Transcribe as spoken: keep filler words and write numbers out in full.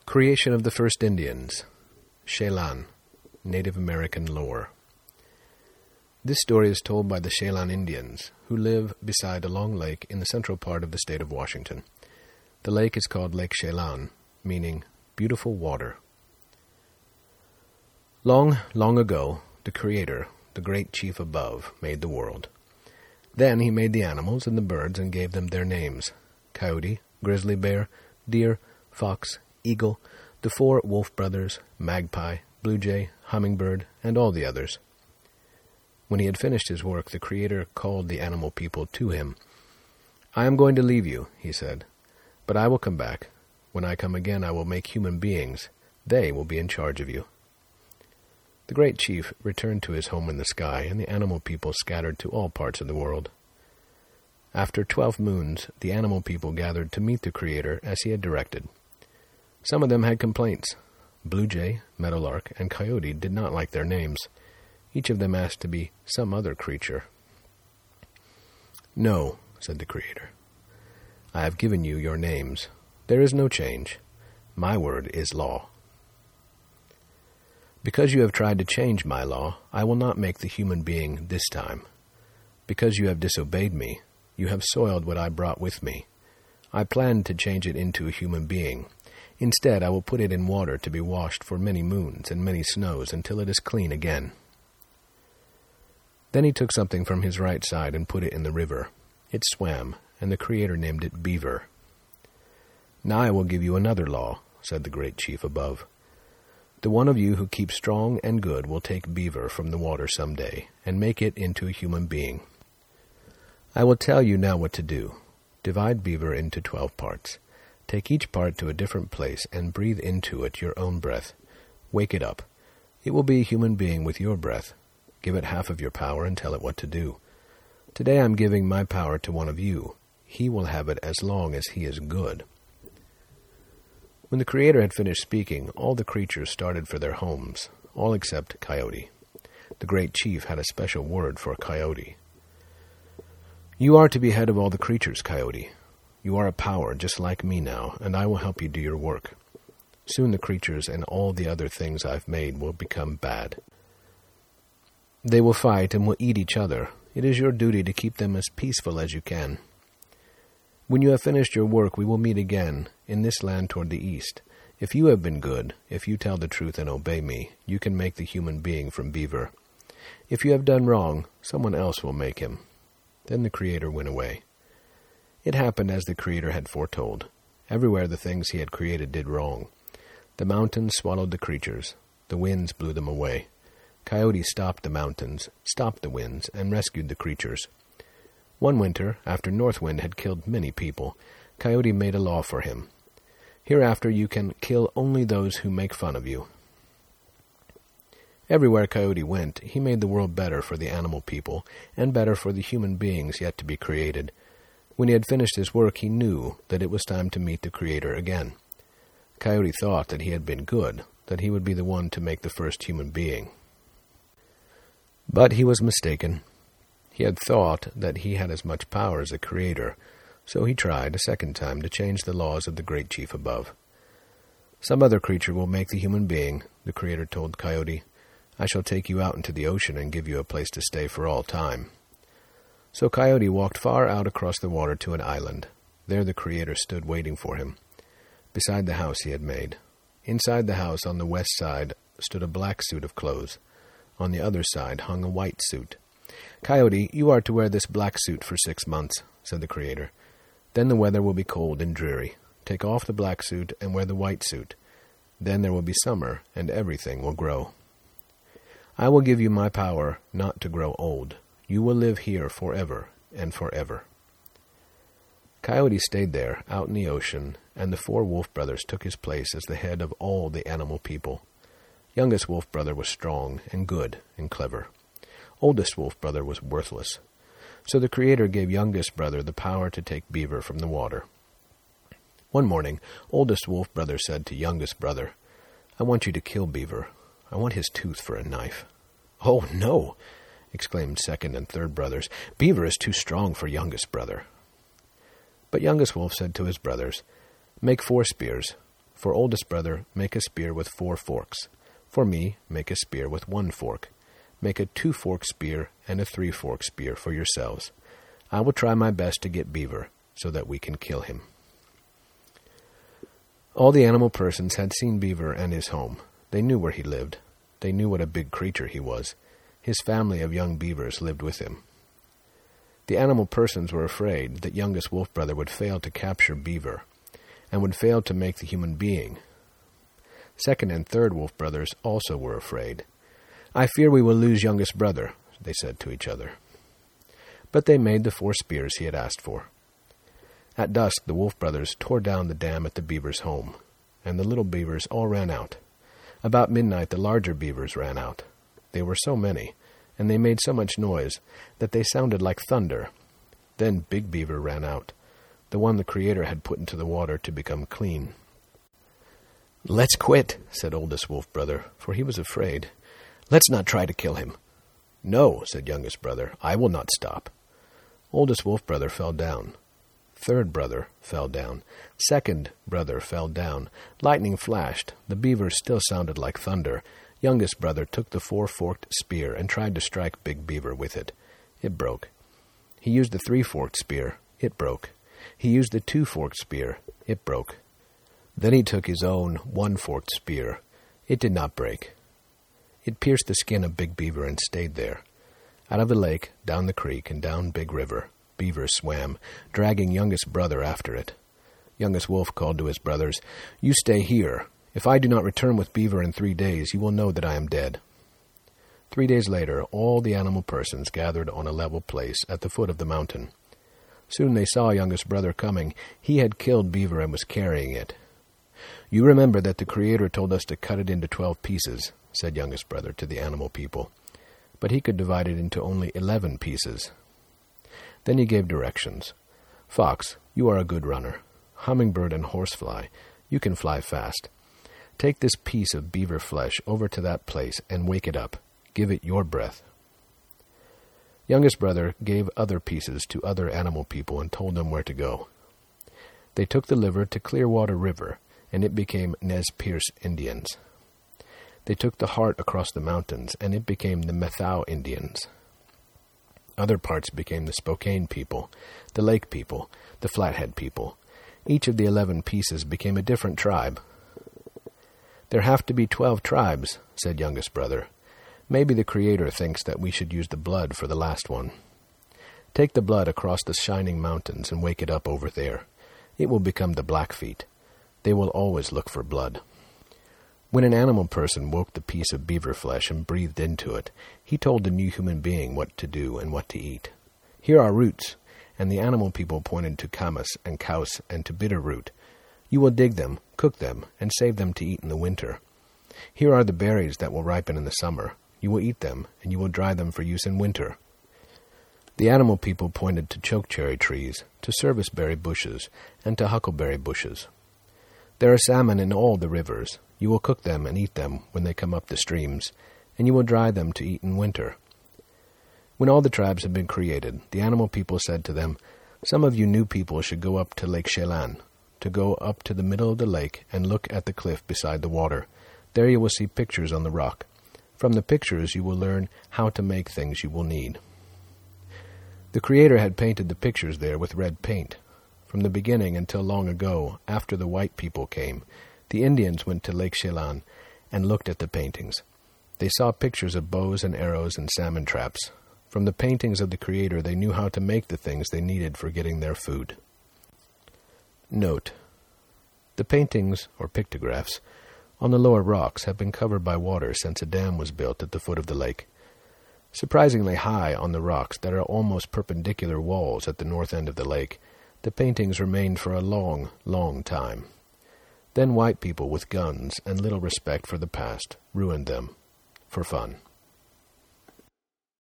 Creation of the First Indians, Chelan, Native American lore. This story is told by the Chelan Indians, who live beside a long lake in the central part of the state of Washington. The lake is called Lake Chelan, meaning beautiful water. Long, long ago, the Creator, the great chief above, made the world. Then he made the animals and the birds and gave them their names: coyote, grizzly bear, deer, fox, eagle, the four wolf brothers, magpie, blue jay, hummingbird, and all the others. When he had finished his work, the Creator called the animal people to him. "I am going to leave you," he said, "but I will come back. When I come again, I will make human beings. They will be in charge of you." The great chief returned to his home in the sky, and the animal people scattered to all parts of the world. After twelve moons, the animal people gathered to meet the Creator as he had directed. Some of them had complaints. Blue jay, meadowlark, and coyote did not like their names. Each of them asked to be some other creature. "No," said the Creator. "I have given you your names. There is no change. My word is law. Because you have tried to change my law, I will not make the human being this time. Because you have disobeyed me, you have soiled what I brought with me. I planned to change it into a human being. Instead, I will put it in water to be washed for many moons and many snows until it is clean again." Then he took something from his right side and put it in the river. It swam, and the Creator named it Beaver. "Now I will give you another law," said the great chief above. "The one of you who keeps strong and good will take Beaver from the water some day and make it into a human being. I will tell you now what to do. Divide Beaver into twelve parts. Take each part to a different place and breathe into it your own breath. Wake it up. It will be a human being with your breath. Give it half of your power and tell it what to do. Today I am giving my power to one of you. He will have it as long as he is good." When the Creator had finished speaking, all the creatures started for their homes, all except Coyote. The great chief had a special word for Coyote. "You are to be head of all the creatures, Coyote. You are a power just like me now, and I will help you do your work. Soon the creatures and all the other things I've made will become bad. They will fight and will eat each other. It is your duty to keep them as peaceful as you can. When you have finished your work, we will meet again in this land toward the east. If you have been good, if you tell the truth and obey me, you can make the human being from Beaver. If you have done wrong, someone else will make him." Then the Creator went away. It happened as the Creator had foretold. Everywhere the things he had created did wrong. The mountains swallowed the creatures. The winds blew them away. Coyote stopped the mountains, stopped the winds, and rescued the creatures. One winter, after North Wind had killed many people, Coyote made a law for him. "Hereafter you can kill only those who make fun of you." Everywhere Coyote went, he made the world better for the animal people, and better for the human beings yet to be created. When he had finished his work, he knew that it was time to meet the Creator again. Coyote thought that he had been good, that he would be the one to make the first human being. But he was mistaken. He had thought that he had as much power as the Creator, so he tried a second time to change the laws of the great chief above. "Some other creature will make the human being," the Creator told Coyote. "I shall take you out into the ocean and give you a place to stay for all time." So Coyote walked far out across the water to an island. There the Creator stood waiting for him, beside the house he had made. Inside the house on the west side stood a black suit of clothes. On the other side hung a white suit. "Coyote, you are to wear this black suit for six months, said the Creator. "Then the weather will be cold and dreary. Take off the black suit and wear the white suit. Then there will be summer, and everything will grow. I will give you my power not to grow old. You will live here forever and forever." Coyote stayed there, out in the ocean, and the four wolf brothers took his place as the head of all the animal people. Youngest wolf brother was strong and good and clever. Oldest wolf brother was worthless. So the Creator gave youngest brother the power to take Beaver from the water. One morning, oldest wolf brother said to youngest brother, "I want you to kill Beaver. I want his tooth for a knife." "Oh, no!" exclaimed second and third brothers. "Beaver is too strong for youngest brother." But youngest wolf said to his brothers, "Make four spears. For oldest brother, make a spear with four forks. For me, make a spear with one fork. Make a two-fork spear and a three-fork spear for yourselves. I will try my best to get Beaver, so that we can kill him." All the animal persons had seen Beaver and his home. They knew where he lived. They knew what a big creature he was. His family of young beavers lived with him. The animal persons were afraid that youngest wolf brother would fail to capture Beaver, and would fail to make the human being. Second and third wolf brothers also were afraid. "I fear we will lose youngest brother," they said to each other. But they made the four spears he had asked for. At dusk the wolf brothers tore down the dam at the beaver's home, and the little beavers all ran out. About midnight the larger beavers ran out. They were so many, and they made so much noise, that they sounded like thunder. Then Big Beaver ran out, the one the Creator had put into the water to become clean. "Let's quit," said oldest wolf brother, for he was afraid. "Let's not try to kill him." "No," said youngest brother, "I will not stop." Oldest wolf brother fell down. Third brother fell down. Second brother fell down. Lightning flashed. The beavers still sounded like thunder. Youngest brother took the four-forked spear and tried to strike Big Beaver with it. It broke. He used the three-forked spear. It broke. He used the two-forked spear. It broke. Then he took his own one-forked spear. It did not break. It pierced the skin of Big Beaver and stayed there. Out of the lake, down the creek, and down Big River, Beaver swam, dragging youngest brother after it. Youngest wolf called to his brothers, "You stay here. If I do not return with Beaver in three days, you will know that I am dead." Three days later, all the animal persons gathered on a level place at the foot of the mountain. Soon they saw youngest brother coming. He had killed Beaver and was carrying it. "You remember that the Creator told us to cut it into twelve pieces," said youngest brother to the animal people. But he could divide it into only eleven pieces. Then he gave directions. "Fox, you are a good runner. Hummingbird and horsefly, you can fly fast. Take this piece of beaver flesh over to that place and wake it up. Give it your breath." Youngest brother gave other pieces to other animal people and told them where to go. They took the liver to Clearwater River, and it became Nez Perce Indians. They took the heart across the mountains, and it became the Methau Indians. Other parts became the Spokane people, the Lake people, the Flathead people. Each of the eleven pieces became a different tribe. "There have to be twelve tribes," said youngest brother. "Maybe the Creator thinks that we should use the blood for the last one. Take the blood across the shining mountains and wake it up over there. It will become the Blackfeet. They will always look for blood." When an animal person woke the piece of beaver flesh and breathed into it, he told the new human being what to do and what to eat. "Here are roots," and the animal people pointed to camas and kaus and to bitterroot. "You will dig them, cook them, and save them to eat in the winter. Here are the berries that will ripen in the summer. You will eat them, and you will dry them for use in winter." The animal people pointed to chokecherry trees, to serviceberry bushes, and to huckleberry bushes. "There are salmon in all the rivers. You will cook them and eat them when they come up the streams, and you will dry them to eat in winter." When all the tribes had been created, the animal people said to them, "Some of you new people should go up to Lake Chelan, to go up to the middle of the lake and look at the cliff beside the water. There you will see pictures on the rock. From the pictures you will learn how to make things you will need." The Creator had painted the pictures there with red paint. From the beginning until long ago, after the white people came, the Indians went to Lake Chelan and looked at the paintings. They saw pictures of bows and arrows and salmon traps. From the paintings of the Creator they knew how to make the things they needed for getting their food. Note: the paintings, or pictographs, on the lower rocks have been covered by water since a dam was built at the foot of the lake. Surprisingly high on the rocks that are almost perpendicular walls at the north end of the lake, the paintings remained for a long, long time. Then white people with guns and little respect for the past ruined them for fun.